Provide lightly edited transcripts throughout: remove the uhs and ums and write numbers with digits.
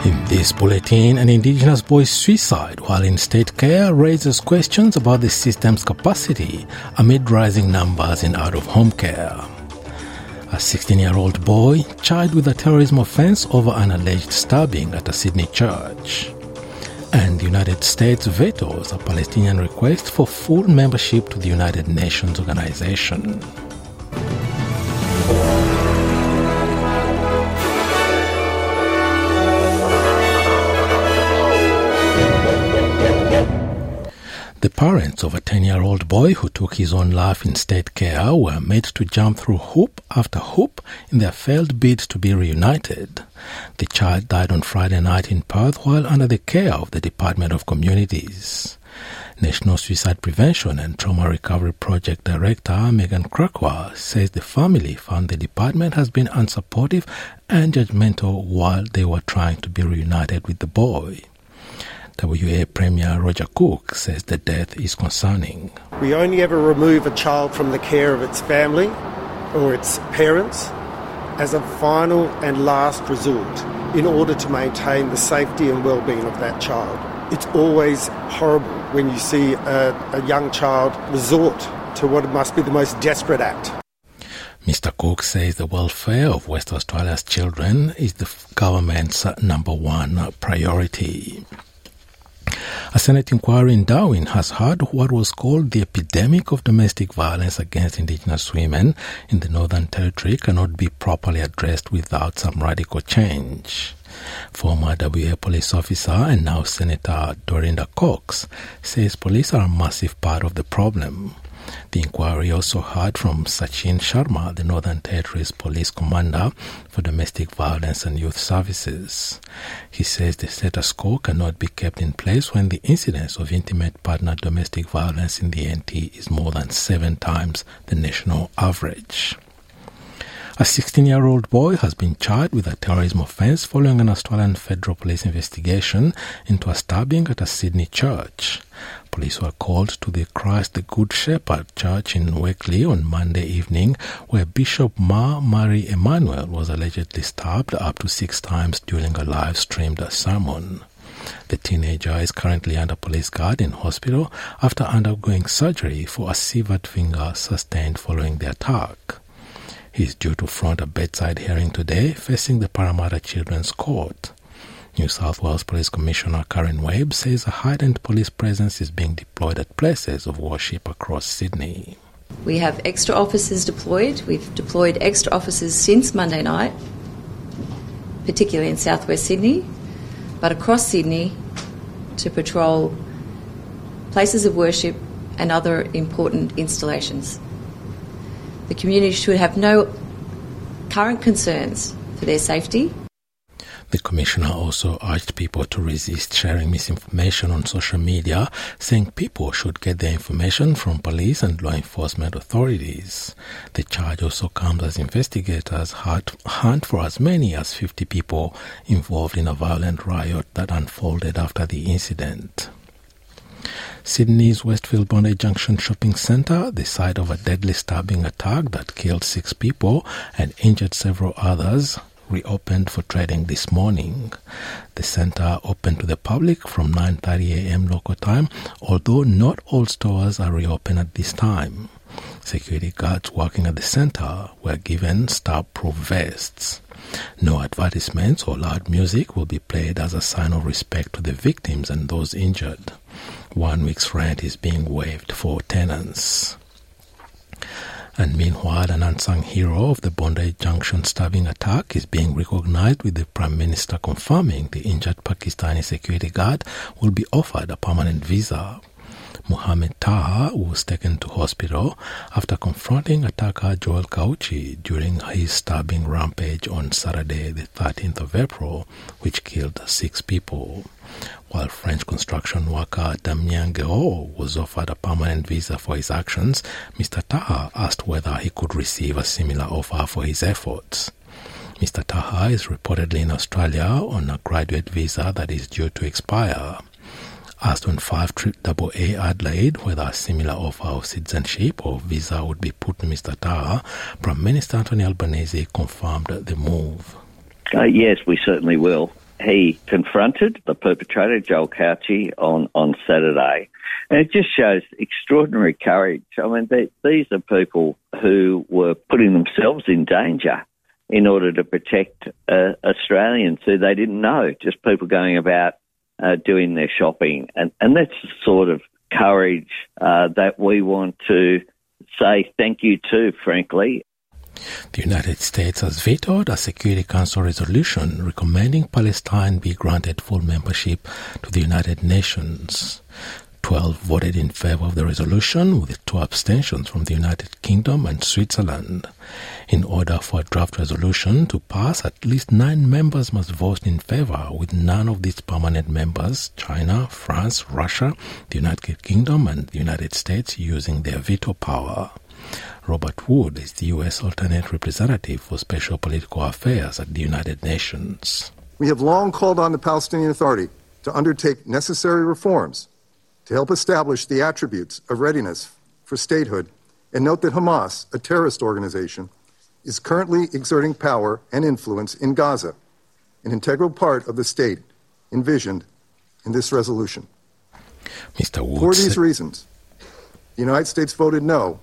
In this bulletin, an Indigenous boy's suicide while in state care raises questions about the system's capacity amid rising numbers in out-of-home care. A 16-year-old boy charged with a terrorism offence over an alleged stabbing at a Sydney church. And the United States vetoes a Palestinian request for full membership to the United Nations Organization. The parents of a 10-year-old boy who took his own life in state care were made to jump through hoop after hoop in their failed bid to be reunited. The child died on Friday night in Perth while under the care of the Department of Communities. National Suicide Prevention and Trauma Recovery Project Director Megan Krakauer says the family found the department has been unsupportive and judgmental while they were trying to be reunited with the boy. WA Premier Roger Cook says the death is concerning. We only ever remove a child from the care of its family or its parents as a final and last resort in order to maintain the safety and well-being of that child. It's always horrible when you see a young child resort to what must be the most desperate act. Mr. Cook says the welfare of West Australia's children is the government's number one priority. A Senate inquiry in Darwin has heard what was called the epidemic of domestic violence against Indigenous women in the Northern Territory cannot be properly addressed without some radical change. Former WA police officer and now Senator Dorinda Cox says police are a massive part of the problem. The inquiry also heard from Sachin Sharma, the Northern Territory's police commander for domestic violence and youth services. He says the status quo cannot be kept in place when the incidence of intimate partner domestic violence in the NT is more than 7 times the national average. A 16-year-old boy has been charged with a terrorism offence following an Australian Federal Police investigation into a stabbing at a Sydney church. Police were called to the Christ the Good Shepherd Church in Wakeley on Monday evening, where Bishop Ma Mary Emmanuel was allegedly stabbed up to 6 times during a live-streamed sermon. The teenager is currently under police guard in hospital after undergoing surgery for a severed finger sustained following the attack. He is due to front a bedside hearing today, facing the Parramatta Children's Court. New South Wales Police Commissioner Karen Webb says a heightened police presence is being deployed at places of worship across Sydney. We have extra officers deployed. We've deployed extra officers since Monday night, particularly in southwest Sydney, but across Sydney to patrol places of worship and other important installations. The community should have no current concerns for their safety. The Commissioner also urged people to resist sharing misinformation on social media, saying people should get their information from police and law enforcement authorities. The charge also comes as investigators hunt for as many as 50 people involved in a violent riot that unfolded after the incident. Sydney's Westfield Bondi Junction Shopping Centre, the site of a deadly stabbing attack that killed 6 people and injured several others, reopened for trading this morning. The centre opened to the public from 9:30 a.m. local time, although not all stores are reopened at this time. Security guards working at the centre were given stab-proof vests. No advertisements or loud music will be played as a sign of respect to the victims and those injured. 1 week's rent is being waived for tenants. And meanwhile, an unsung hero of the Bondi Junction stabbing attack is being recognized, with the Prime Minister confirming the injured Pakistani security guard will be offered a permanent visa. Mohammed Taha was taken to hospital after confronting attacker Joel Kauchi during his stabbing rampage on Saturday, the 13th of April, which killed 6 people. While French construction worker Damien Guéraud was offered a permanent visa for his actions, Mr. Taha asked whether he could receive a similar offer for his efforts. Mr. Taha is reportedly in Australia on a graduate visa that is due to expire. Asked on 5AA Adelaide whether a similar offer of citizenship or visa would be put to Mr. Taha, Prime Minister Anthony Albanese confirmed the move. Yes, we certainly will. he confronted the perpetrator, Joel Cauchi, on Saturday. And it just shows extraordinary courage. I mean, these are people who were putting themselves in danger in order to protect Australians who they didn't know, just people going about doing their shopping. And that's the sort of courage that we want to say thank you to, frankly. The United States has vetoed a Security Council resolution recommending Palestine be granted full membership to the United Nations. 12 voted in favor of the resolution, with 2 abstentions from the United Kingdom and Switzerland. In order for a draft resolution to pass, at least 9 members must vote in favor, with none of these permanent members, China, France, Russia, the United Kingdom and the United States, using their veto power. Robert Wood is the U.S. alternate representative for special political affairs at the United Nations. We have long called on the Palestinian Authority to undertake necessary reforms to help establish the attributes of readiness for statehood, and note that Hamas, a terrorist organization, is currently exerting power and influence in Gaza, an integral part of the state envisioned in this resolution. Mr. Woods. For these reasons, the United States voted no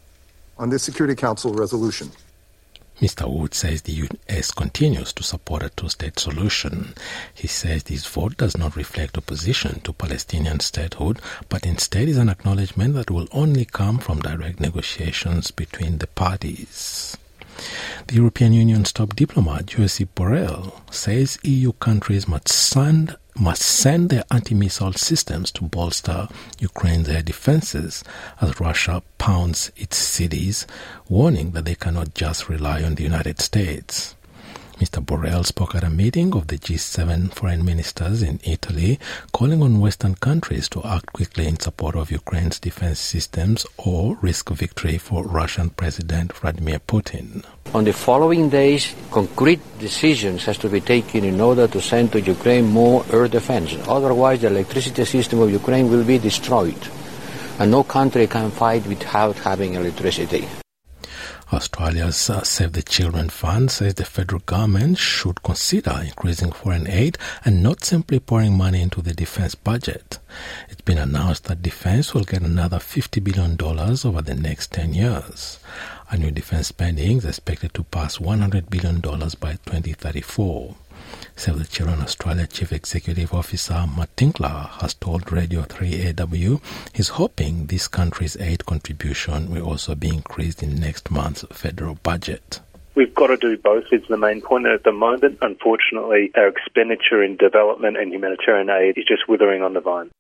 on this Security Council resolution. Mr. Wood says the U.S. continues to support a two-state solution. He says this vote does not reflect opposition to Palestinian statehood, but instead is an acknowledgement that will only come from direct negotiations between the parties. The European Union's top diplomat, Josep Borrell, says EU countries must send their anti-missile systems to bolster Ukraine's air defenses as Russia pounds its cities, warning that they cannot just rely on the United States. Mr. Borrell spoke at a meeting of the G7 foreign ministers in Italy, calling on Western countries to act quickly in support of Ukraine's defense systems or risk victory for Russian President Vladimir Putin. On the following days, concrete decisions has to be taken in order to send to Ukraine more air defense. Otherwise, the electricity system of Ukraine will be destroyed, and no country can fight without having electricity. Australia's Save the Children Fund says the federal government should consider increasing foreign aid and not simply pouring money into the defense budget. It's been announced that defense will get another $50 billion over the next 10 years. Annual defense spending is expected to pass $100 billion by 2034. Save the Children Australia Chief Executive Officer Matt Tinkler has told Radio 3AW he's hoping this country's aid contribution will also be increased in next month's federal budget. We've got to do both is the main point. And at the moment, unfortunately, our expenditure in development and humanitarian aid is just withering on the vine.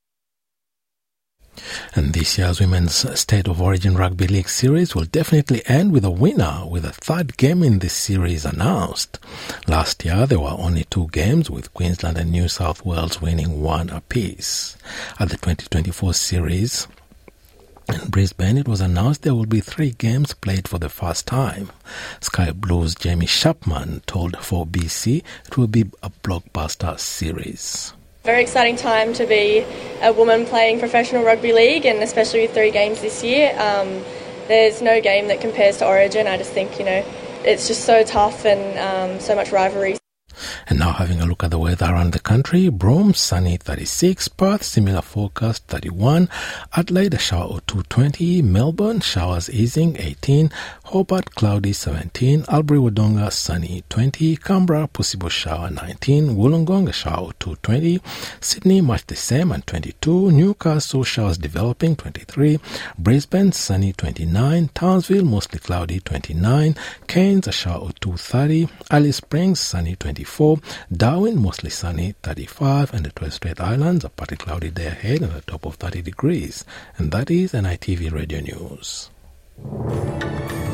And this year's Women's State of Origin Rugby League series will definitely end with a winner, with a third game in this series announced. Last year, there were only 2 games, with Queensland and New South Wales winning 1 apiece. At the 2024 series in Brisbane, it was announced there will be 3 games played for the first time. Sky Blues' Jamie Chapman told 4BC it will be a blockbuster series. Very exciting time to be a woman playing professional rugby league, and especially with 3 games this year. There's no game that compares to Origin. I just think, it's just so tough and so much rivalry. And now having a look at the weather around the country. Broome, sunny 36. Perth, similar forecast 31. Adelaide, a shower or 2 20. Melbourne, showers easing 18. Hobart, cloudy 17. Albury-Wodonga, sunny 20. Canberra, possible shower 19. Wollongong, a shower or 2 20. Sydney, much the same and 22. Newcastle, showers developing 23. Brisbane, sunny 29. Townsville, mostly cloudy 29. Cairns, a shower or 2 30. Alice Springs, sunny 24. Darwin, mostly sunny 35. And the Torres Strait Islands, a partly cloudy day ahead and a top of 30 degrees. And that is NITV Radio News.